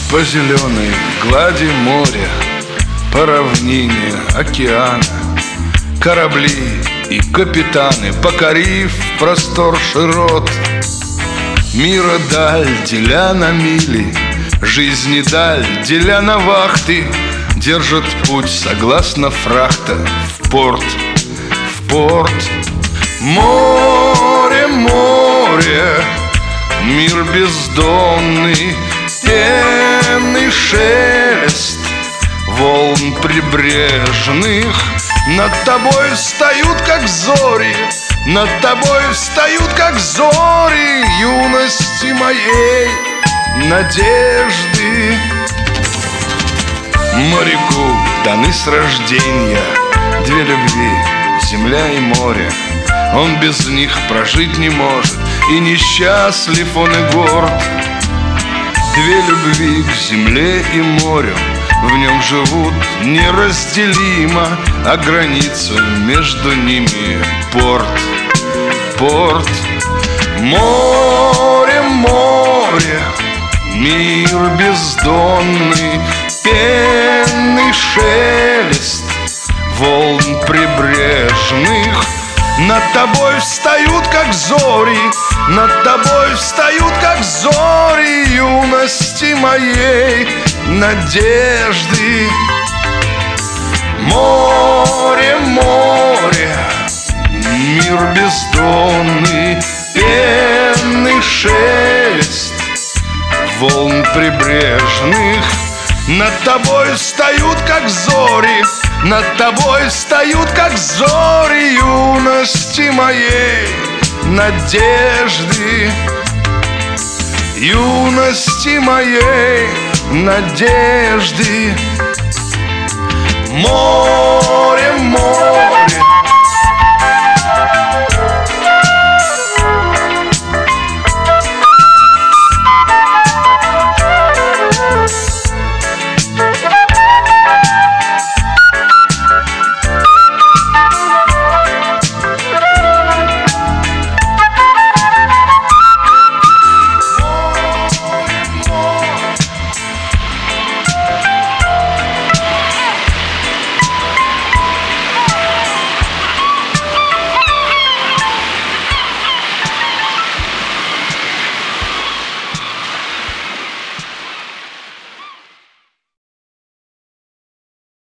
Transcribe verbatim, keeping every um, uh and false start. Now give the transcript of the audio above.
По зеленой глади моря, по равнине океана, корабли и капитаны, покорив простор широт, мира даль, деля на мили, жизни даль, деля на вахты, держат путь согласно фрахта в порт, в порт. Море, море, мир бездонный, пенный шелест волн прибрежных. Над тобой встают, как зори, над тобой встают, как зори юности моей надежды. Моряку даны с рождения две любви, земля и море. Он без них прожить не может, и несчастлив он и горд. Две любви к земле и морю в нем живут неразделимо, а граница между ними порт, порт. Море, море, мир бездонный, пенный шелест волн прибрежных. Над тобой встают, как зори, над тобой встают, как зори юности моей надежды. Море, море, мир бездонный, пенный шелест волн прибрежных. Над тобой встают, как зори, над тобой встают, как зори юности моей надежды, юности моей надежды. Море,